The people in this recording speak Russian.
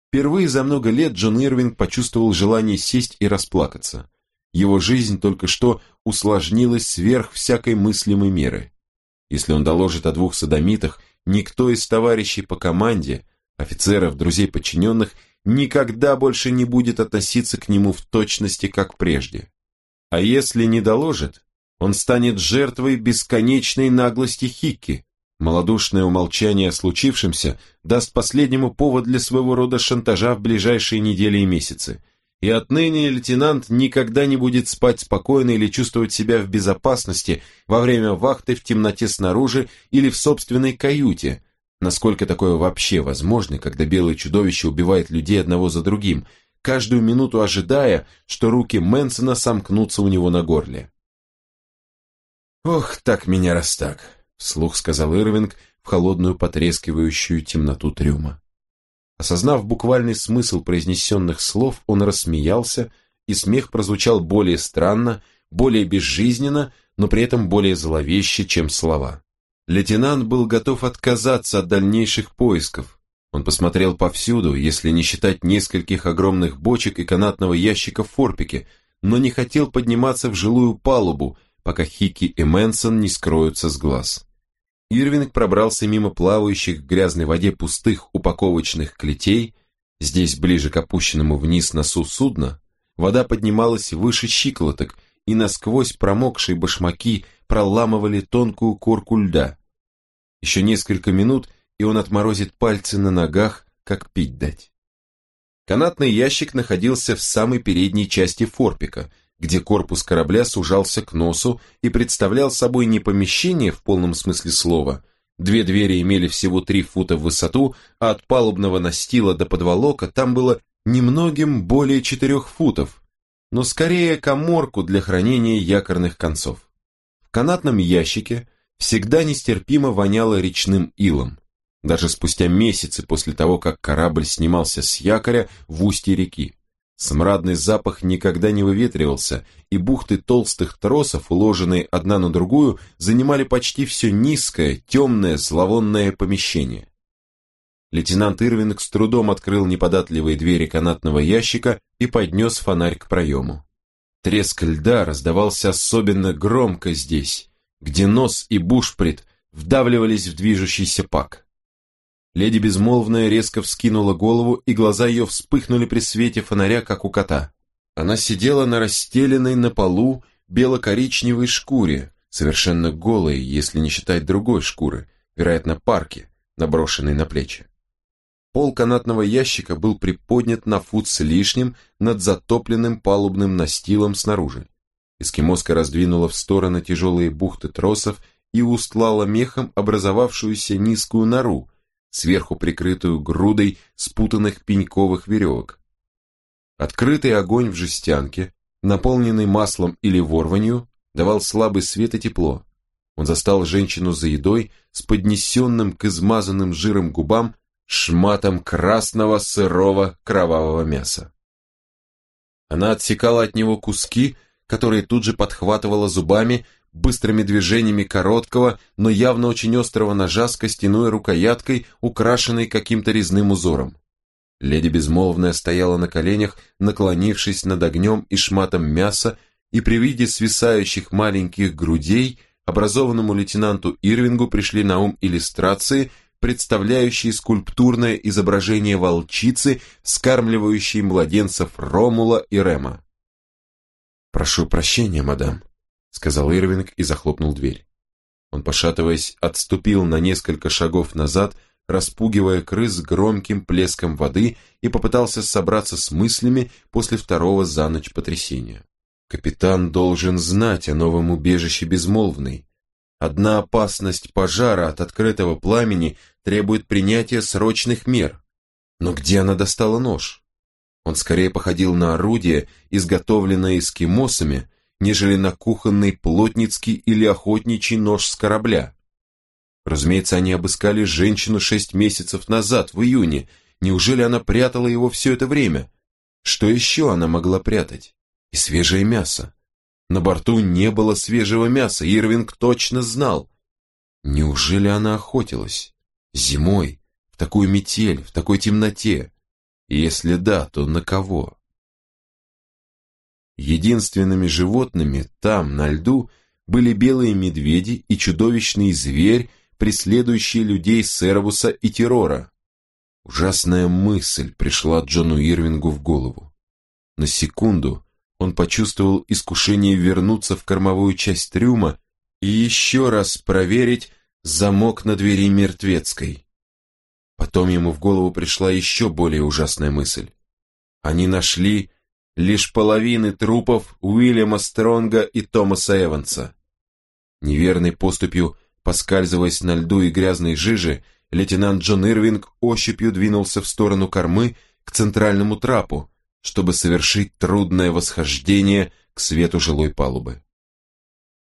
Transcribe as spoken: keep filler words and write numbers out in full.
Впервые за много лет Джон Ирвинг почувствовал желание сесть и расплакаться. Его жизнь только что усложнилась сверх всякой мыслимой меры. Если он доложит о двух содомитах, никто из товарищей по команде, офицеров, друзей подчиненных, никогда больше не будет относиться к нему в точности, как прежде. А если не доложит, он станет жертвой бесконечной наглости Хикки. Малодушное умолчание о случившемся даст последнему повод для своего рода шантажа в ближайшие недели и месяцы. И отныне лейтенант никогда не будет спать спокойно или чувствовать себя в безопасности во время вахты в темноте снаружи или в собственной каюте, насколько такое вообще возможно, когда белое чудовище убивает людей одного за другим, каждую минуту ожидая, что руки Мэнсона сомкнутся у него на горле. «Ох, так меня раз так», — вслух сказал Ирвинг в холодную потрескивающую темноту трюма. Осознав буквальный смысл произнесенных слов, он рассмеялся, и смех прозвучал более странно, более безжизненно, но при этом более зловеще, чем слова. Лейтенант был готов отказаться от дальнейших поисков. Он посмотрел повсюду, если не считать нескольких огромных бочек и канатного ящика в форпике, но не хотел подниматься в жилую палубу, пока Хикки и Мэнсон не скроются с глаз. Ирвинг пробрался мимо плавающих в грязной воде пустых упаковочных клетей. Здесь, ближе к опущенному вниз носу судна, вода поднималась выше щиколоток, и насквозь промокшие башмаки проламывали тонкую корку льда. Еще несколько минут, и он отморозит пальцы на ногах, как пить дать. Канатный ящик находился в самой передней части форпика, где корпус корабля сужался к носу и представлял собой не помещение в полном смысле слова. Две двери имели всего три фута в высоту, а от палубного настила до подволока там было немногим более четырех футов, но скорее каморку для хранения якорных концов. В канатном ящике всегда нестерпимо воняло речным илом, даже спустя месяцы после того, как корабль снимался с якоря в устье реки. Смрадный запах никогда не выветривался, и бухты толстых тросов, уложенные одна на другую, занимали почти все низкое, темное, зловонное помещение. Лейтенант Ирвинг с трудом открыл неподатливые двери канатного ящика и поднес фонарь к проему. Треск льда раздавался особенно громко здесь, где нос и бушприт вдавливались в движущийся пак. Леди Безмолвная резко вскинула голову, и глаза ее вспыхнули при свете фонаря, как у кота. Она сидела на расстеленной на полу бело-коричневой шкуре, совершенно голой, если не считать другой шкуры, вероятно, парки, наброшенной на плечи. Пол канатного ящика был приподнят на фут с лишним над затопленным палубным настилом снаружи. Эскимоска раздвинула в стороны тяжелые бухты тросов и устлала мехом образовавшуюся низкую нору, сверху прикрытую грудой спутанных пеньковых веревок. Открытый огонь в жестянке, наполненный маслом или ворванью, давал слабый свет и тепло. Он застал женщину за едой с поднесенным к измазанным жиром губам шматом красного сырого кровавого мяса. Она отсекала от него куски, которые тут же подхватывала зубами, быстрыми движениями короткого, но явно очень острого ножа с костяной рукояткой, украшенной каким-то резным узором. Леди Безмолвная стояла на коленях, наклонившись над огнем и шматом мяса, и при виде свисающих маленьких грудей образованному лейтенанту Ирвингу пришли на ум иллюстрации, представляющие скульптурное изображение волчицы, скармливающей младенцев Ромула и Рема. «Прошу прощения, мадам», — сказал Ирвинг и захлопнул дверь. Он, пошатываясь, отступил на несколько шагов назад, распугивая крыс громким плеском воды, и попытался собраться с мыслями после второго за ночь потрясения. Капитан должен знать о новом убежище Безмолвной. Одна опасность пожара от открытого пламени требует принятия срочных мер. Но где она достала нож? Он скорее походил на орудие, изготовленное эскимосами, нежели на кухонный плотницкий или охотничий нож с корабля. Разумеется, они обыскали женщину шесть месяцев назад, в июне. Неужели она прятала его все это время? Что еще она могла прятать? И свежее мясо. На борту не было свежего мяса, Ирвинг точно знал. Неужели она охотилась? Зимой, в такую метель, в такой темноте? И если да, то на кого? Единственными животными там, на льду, были белые медведи и чудовищный зверь, преследующий людей Сервуса и Террора. Ужасная мысль пришла Джону Ирвингу в голову. На секунду он почувствовал искушение вернуться в кормовую часть трюма и еще раз проверить замок на двери мертвецкой. Потом ему в голову пришла еще более ужасная мысль. Они нашли лишь половины трупов Уильяма Стронга и Томаса Эванса. Неверной поступью, поскальзываясь на льду и грязной жиже, лейтенант Джон Ирвинг ощупью двинулся в сторону кормы к центральному трапу, чтобы совершить трудное восхождение к свету жилой палубы.